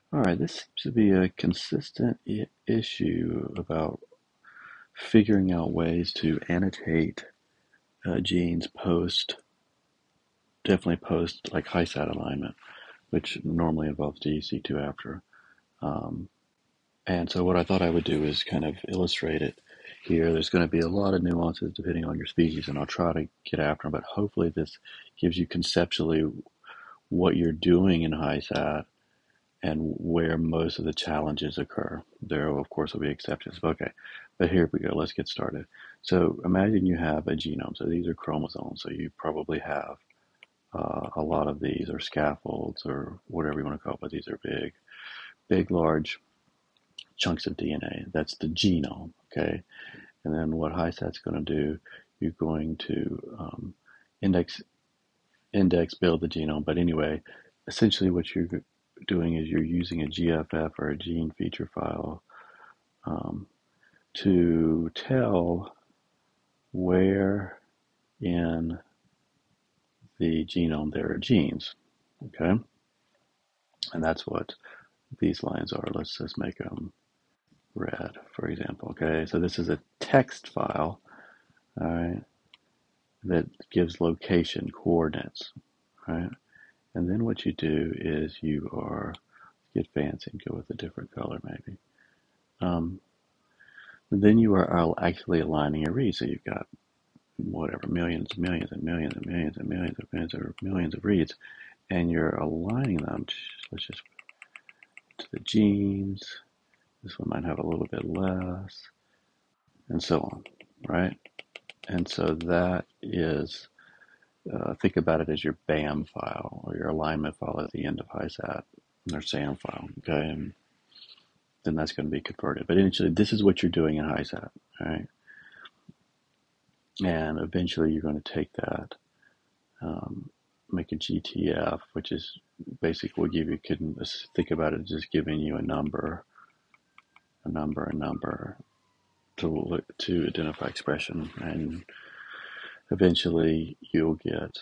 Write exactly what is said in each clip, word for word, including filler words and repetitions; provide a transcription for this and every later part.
All right, this seems to be a consistent I- issue about figuring out ways to annotate uh, genes post, definitely post like high sat alignment, which normally involves D E C two after. Um, and so what I thought I would do is kind of illustrate it here. There's going to be a lot of nuances depending on your species, and I'll try to get after them, but hopefully this gives you conceptually what you're doing in high sat and where most of the challenges occur. There, of course, will be exceptions. Okay, but here we go. Let's get started. So imagine you have a genome. So these are chromosomes. So you probably have uh, a lot of these, or scaffolds, or whatever you want to call it. But these are big, big, large chunks of D N A. That's the genome. Okay, and then what HiSat's going to do? You're going to um, index index build the genome. But anyway, essentially what you're doing is you're using a G F F or a gene feature file um, to tell where in the genome there are genes. Okay, and that's what these lines are. Let's just make them red, for example. Okay, so this is a text file, all right, that gives location coordinates, right? And then what you do is you are get fancy and go with a different color, maybe. Um, then you are actually aligning a read. So you've got whatever millions, millions, and millions, and millions, and millions, and millions, or millions of reads, and you're aligning them. Let's just to the genes. This one might have a little bit less, and so on, right? And so that is, uh, think about it as your B A M file or your alignment file at the end of HiSat, or SAM file, okay? And then that's going to be converted. But initially, this is what you're doing in HiSat, right? And eventually, you're going to take that, um, make a G T F, which is basically will give you, can think about it as just giving you a number, a number, a number to to identify expression, and eventually you'll get,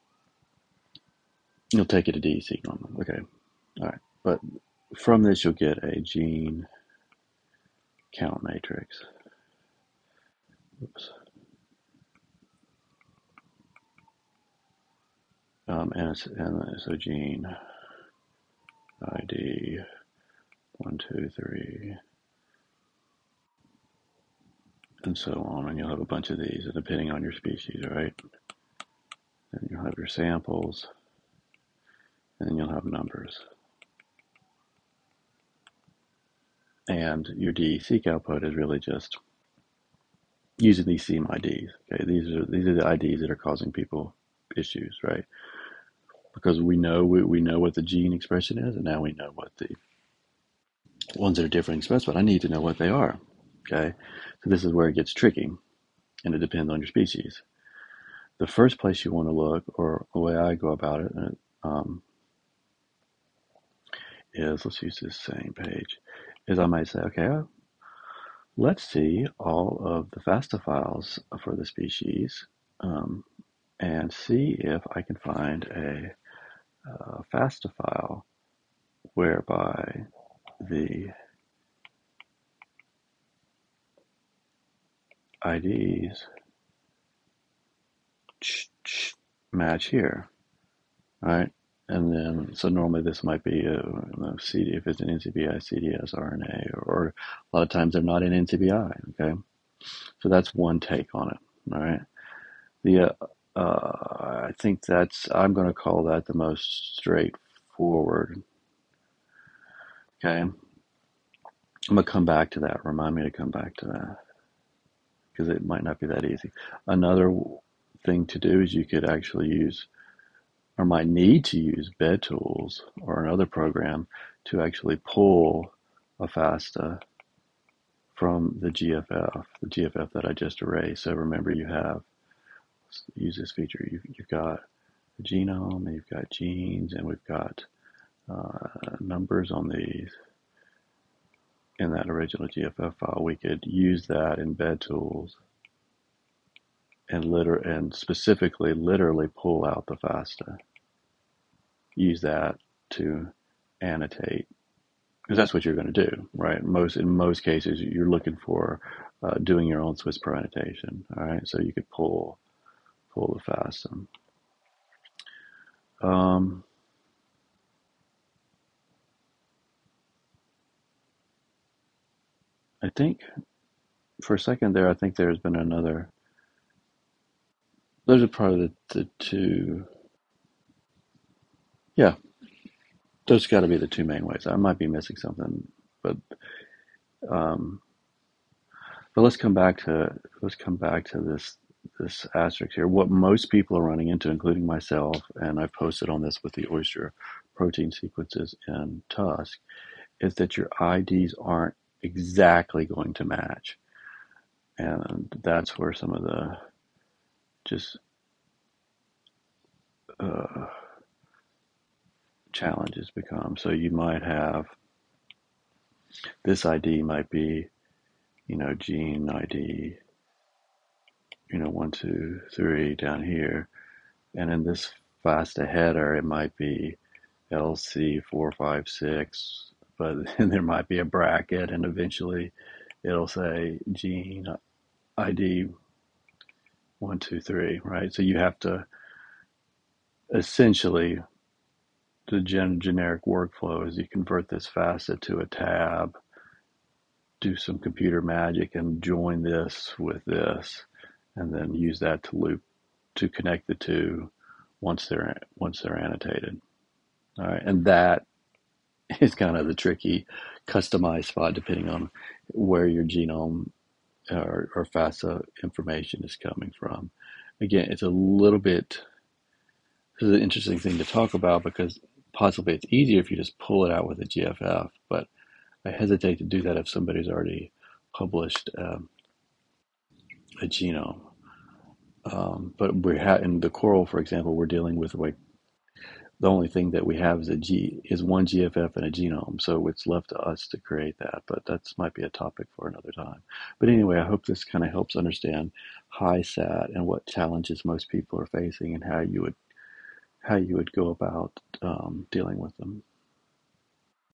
you'll take it to D E C normally. Okay, all right. But from this, you'll get a gene count matrix. Oops. Um, and, and so gene I D one, two, three, and so on, and you'll have a bunch of these, depending on your species, right? And you'll have your samples, and then you'll have numbers. And your D E seq output is really just using these SEAM I Ds. Okay, these are these are the I Ds that are causing people issues, right? Because we know we, we know what the gene expression is, and now we know what the ones that are different expressed, but I need to know what they are. Okay, so this is where it gets tricky, and it depends on your species. The first place you want to look, or the way I go about it, um, is, let's use this same page, is I might say, okay, let's see all of the FASTA files for the species, um, and see if I can find a, uh FASTA file whereby the I Ds match here, right? And then, so normally this might be a, a C D, if it's an N C B I, C D S, R N A, or a lot of times they're not in N C B I, okay? So that's one take on it, all right? The, uh, uh, I think that's, I'm going to call that the most straightforward, okay? I'm going to come back to that. Remind me to come back to that, because it might not be that easy. Another thing to do is you could actually use, or might need to use, BedTools or another program to actually pull a FASTA from the G F F, the G F F that I just erased. So remember, you have, use this feature, you've, you've got the genome, and you've got genes, and we've got uh, numbers on these in that original G F F file. We could use that in BedTools and liter and specifically literally pull out the FASTA. Use that to annotate because that's what you're going to do, right? Most in most cases, you're looking for uh, doing your own Swiss Pro annotation. All right, so you could pull pull the FASTA. Um, I think for a second there, I think there's been another. Those are probably the, the two. Yeah, those got to be the two main ways. I might be missing something, but um, but let's come back to let's come back to this this asterisk here. What most people are running into, including myself, and I've posted on this with the oyster protein sequences in Tusk, is that your I Ds aren't exactly going to match, and that's where some of the just uh, challenges become. So you might have this I D might be, you know, gene I D, you know, one, two, three down here, and in this FASTA header, it might be L C four, five, six, but then there might be a bracket, and eventually it'll say gene I D one, two, three, right? So you have to essentially the gen- generic workflow is you convert this FASTA to a tab, do some computer magic, and join this with this, and then use that to loop to connect the two once they're once they're annotated. All right, and that is kind of the tricky customized spot depending on where your genome or, or FASTA information is coming from. Again, it's a little bit, this is an interesting thing to talk about because possibly it's easier if you just pull it out with a G F F, but I hesitate to do that if somebody's already published um, a genome. Um, but we're ha- in the Coral, for example, we're dealing with like the only thing that we have is a G is one G F F and a genome, so it's left to us to create that. But that might be a topic for another time. But anyway, I hope this kind of helps understand HiSat and what challenges most people are facing and how you would how you would go about um, dealing with them.